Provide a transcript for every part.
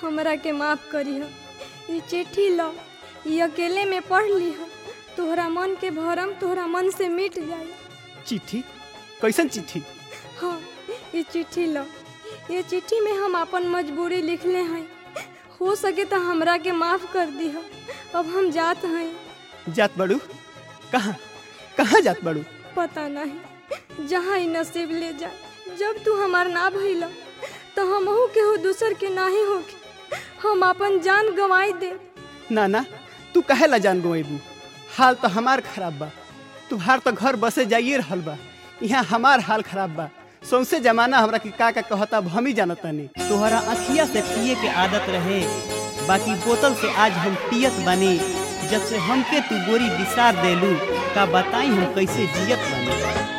हमरा के माफ करिह। ये चिट्ठी लो, ये अकेले में पढ़ लिह, तोहरा मन के भरम तोहरा मन से मिट जाए। चिट्ठी? कैसन चिट्ठी? हाँ, ये चिट्ठी लो। ये चिट्ठी में हम अपन मजबूरी लिखले हैं। हो सके तो हमरा के माफ कर दिह। अब हम जात हैं। जात बड़ू? कहाँ कहाँ जात बड़ू? पता नहीं, जहाँ ही नसीब ले जाए। जब तू हमार ना भइल तो हमहू केहू दूसर के नाही होके हम अपन जान गंवाई दे। ना ना, तू काहे ला जान गंवेबू? हाल तो हमार खराब बा। तुहार तो घर बसे जाइए रहल बा, यहाँ हमार हाल खराब बा। सौंसे जमाना हमरा के का कहता हम ही जानतानी। तोहरा अखिया से पिए के आदत रहे, बाकी बोतल से आज हम पियत बानी। जब से हमके तू गोरी बिसार देलू, का बताई हम कैसे जियत बानी।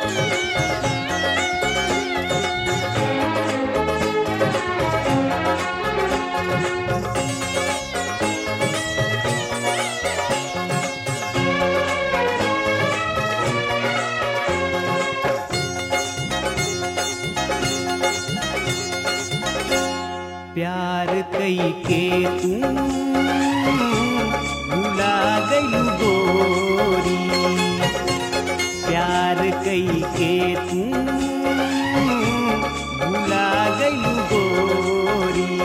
प्यार कई के तू भुला गई गोरी, प्यार कई के तू भुला गई गोरी।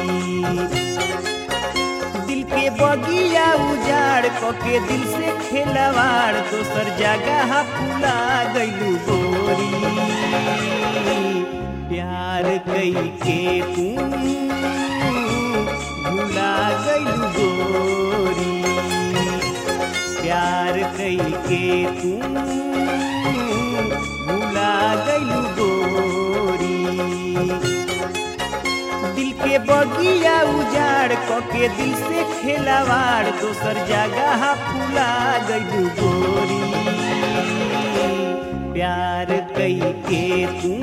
दिल के बगिया उजाड़ के दिल से खेलवाड़, दोसर जगह फुला गई गोरी। प्यार कई के तू भुला गई गोरी, प्यार कई के तू भुला गई गोरी। दिल के बगिया उजाड़ के दिल से खेलवाड़, दोसर जगह फुला गई गोरी। प्यार कई के तू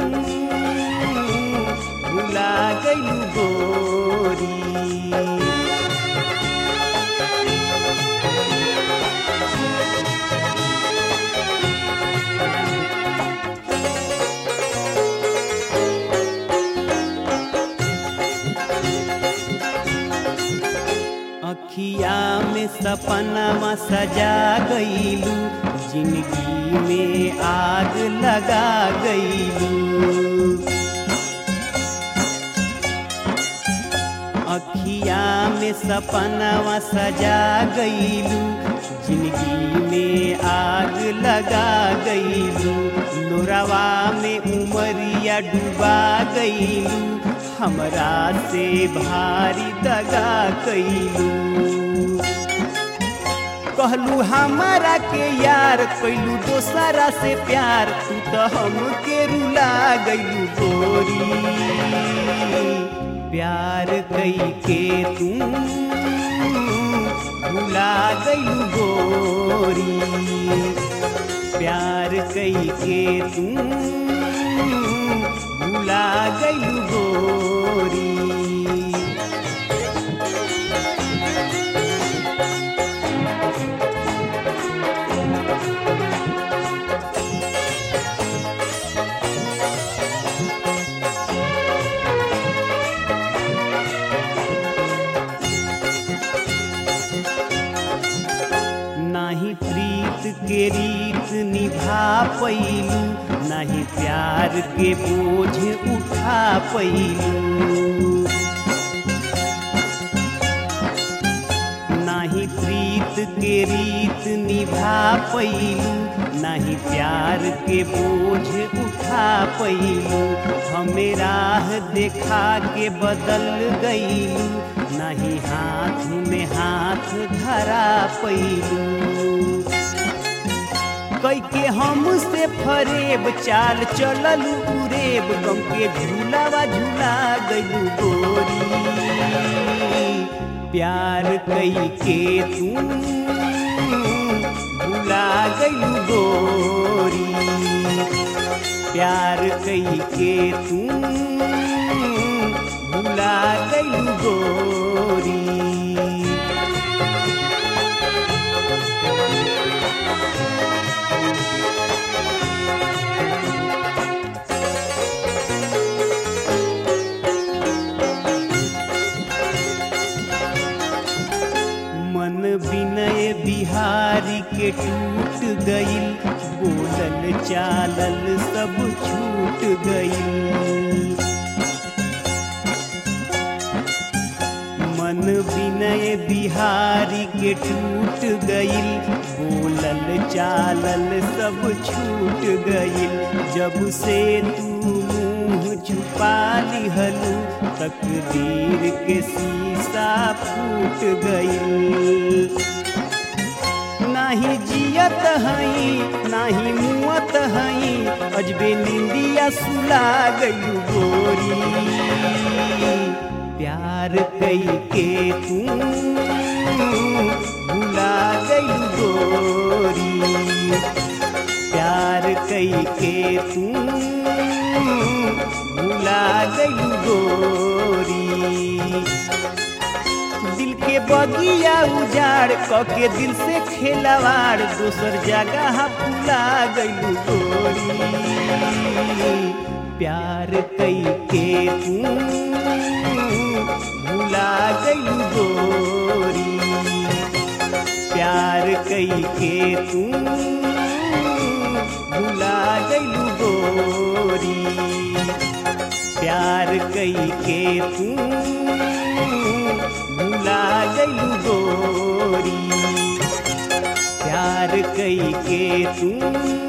भुला गई गोरी। अखिया में सपना सजा गईलू, जिंदगी में आग लगा गईलू। अखिया में सपना सजा गईलू, जिंदगी में आग लगा गईलू। लोरावा में उमरिया डूबा गईलू, हमरा से भारी दगा कईलू। कहलू हमारा के यार, कैलू दोसरा से प्यार, तू तो हमके रुला गईलू गोरी। प्यार कई के तू भुला गईलू गोरी, प्यार कई के तू भुला गईलू गोरी। नाही प्रीत के रीत निभा पैलू, नहीं प्यार के बोझ उठा पैलू। नहीं प्रीत के रीत निभा पैलू, नहीं प्यार के बोझ उठा पैलू। हमें राह देखा के बदल गईलू, नहीं हाथ में हाथ धरा पैलू। कई के हमसे फरेब चाल चलल उरेब, गम के झूलावा झूला गईलू गोरी। प्यार कई के तू भुला गईलू गोरी, प्यार कई के तू भुला गईलू गोरी। बिहारी के टूट गइल, बोलल चालल सब छूट गइल। मन विनय बिहारी के टूट गइल, बोलल चालल सब छूट गइल। जब से तू मुँह छुपा लिहलू, तकदीर के शीशा फूट गइल। नाही जियत हई नाही मुअत हई, अजबे निंदिया सुला गइलू गोरी। प्यार कई के तू भुला गइलू गोरी, प्यार कई के तू भुला गइलू गोरी। दिल के बगिया उजाड़ कके दिल से खेलवाड़, दोसर जगह भुला गइलू गोरी। प्यार कई के तू भुला गइलू गोरी, प्यार कई के तू भुला गइलू गोरी, प्यार कई के तू भुला गइलू गोरी, प्यार कई के तू